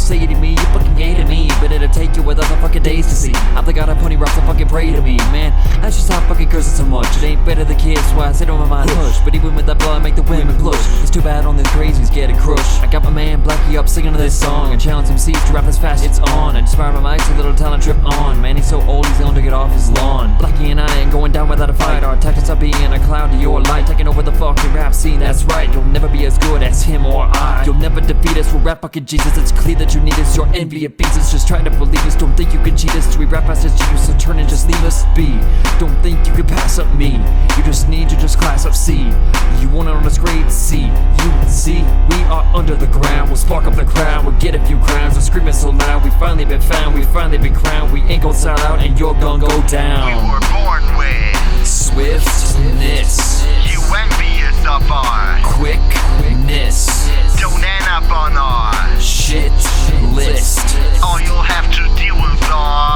say to me, you fucking hated me, but it'll take you 1,000 fucking days to see. I'm the god of pony rocks, so fucking pray to me, man. I should stop fucking cursing so much. It ain't better the kids, why I sit on my mind hush. But even with that blood, make the women blush. It's too bad on the crazies getting crushed. I got my man Blackie up singing this song and challenge MCs to rap as fast it's on. And inspire my mics, a little talent trip on. Man, he's so old, he's going to get off his lawn. Blackie and I ain't going down without a fight. Our tactics are being a cloud to your light, taking over the fucking rap scene. That's right, you'll never be as good as him or I. You'll never defeat us, we'll rap fucking Jesus. It's clear that you need us, your envy it beats us. Just try to believe us, don't think you can cheat us. We rap fast as you, so turn and just leave us be. Don't think you can pass up me, you just need to just class up C. You want it on this grade C. You see, we are under the ground. We'll spark up the crowd, we'll get a few crowns. We're screaming so loud, we finally been found. We finally been crowned, we ain't gon' sell out and you're gon' go down. We were born with swiftness. You envious of our quickness. Don't end up on our shit list. All you'll have to deal with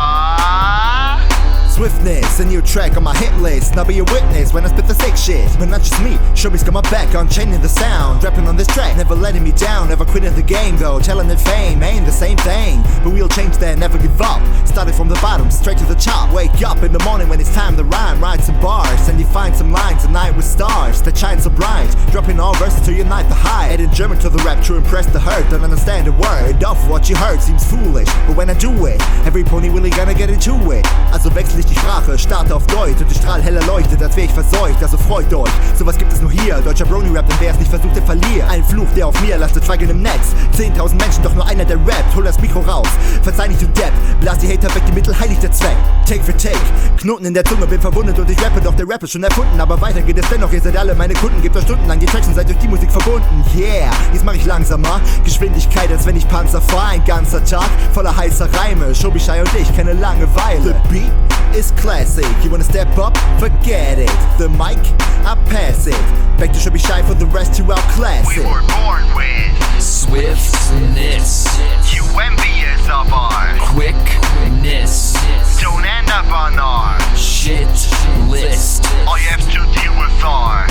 are Swiftness, a new track on my hit list. Now be a witness when I spit the sick shit. But not just me, Showbiz got my back on chaining the sound. Rapping on this track, never letting me down. Never quitting the game though, talented fame ain't the same thing. But we'll change that, never give up. Started from the bottom, straight to the top. Wake up in the morning when it's time to rhyme. Write some bars, and you find some lines. A night with stars that shine so bright. Dropping all verses to unite the high. Adding German to the rap to impress the herd. Don't understand a word of what you heard, seems foolish. But when I do it, every pony really gonna get into it. Also wechsle ich die Sprache, starte auf Deutsch und ich strahl heller leuchtet, als wär ich verseucht, also freut euch. Sowas gibt es nur hier, deutscher Brony-Rap, denn wer es nicht versucht, der verliert. Ein Fluch, der auf mir lastet, schweigen im Netz. 10.000 Menschen, doch nur einer, der rappt. Hol das Mikro raus, verzeih nicht, du Depp. Blas die Hater weg, die Mittel heiligt der Zweck. Take for take, Knoten in der Zunge, bin verwundet und ich rappe, doch der Rap ist schon erfunden. Aber weiter geht es dennoch, ihr seid alle meine Kunden. Gebt euch stundenlang die Tracks und seid durch die Musik verbunden. Yeah, jetzt mach ich langsamer, Geschwindigkeit, als wenn ich Panzer fahr. Ein ganzer Tag voller heißer Reime. Showbiz und ich, keine Langeweile. The beat is classic. You wanna step up? Forget it. The mic, I pass it. Back to Showbiz for the rest to our classic. We were born with Swiftness. You envious of our Quickness. Don't end up on our Shit list. All you have to deal with are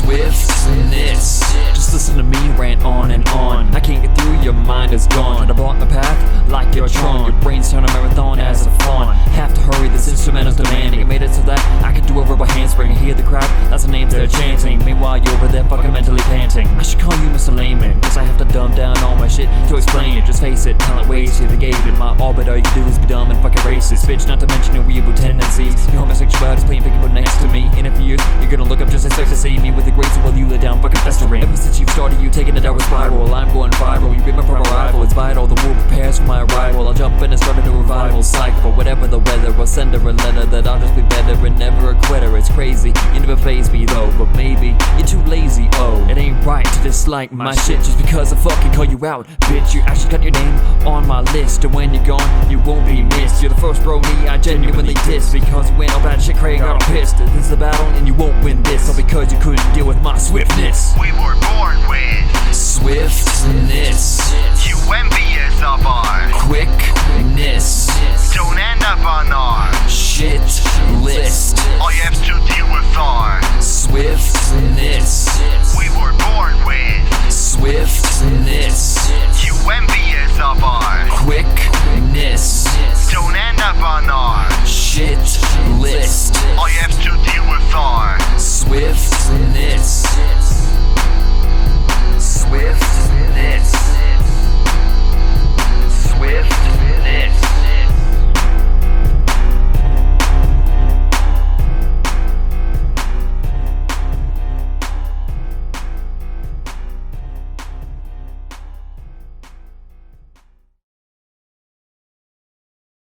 Swiftness. Just listen to me rant on and on. I can't get through, your mind is gone. I block the path like your Tron. Your brain's turn a marathon as a fawn. Have to hurry, this instrumental's demanding. I made it so that I can do a rubber handspring. Hear the crowd, that's the names they're chanting. Meanwhile, you're over there fucking mentally panting. I should call you Mr. Layman, cause I have to dumb down all my shit to explain it. Just face it, talent wasted, they gave it. My orbit, all you can do is be dumb and fucking racist. Bitch, not to mention your weird tendencies. Your homosexuality's playing pick put next to me. In a few years, you're gonna look up just expect to see me with the grace while you lay down fucking festering. Ever since you started, you taking a downward spiral. I'm going viral, you be my proper rival. It's vital, the world prepares for my arrival. I'll jump in and start a new revival cycle. Whatever the weather, I'll send her a letter that I'll just be better and never a quitter. It's crazy, you never faze me though. But maybe you're too lazy, oh. It ain't right to dislike my shit just because I fucking call you out. Bitch, you actually got your name on my list. And when you're gone, you won't be missed. You're the first brony I genuinely diss. Because you went all bad shit, Craig got all pissed. This is a battle and you won't win this. All because you couldn't deal with my swiftness. We were born with Swiftness.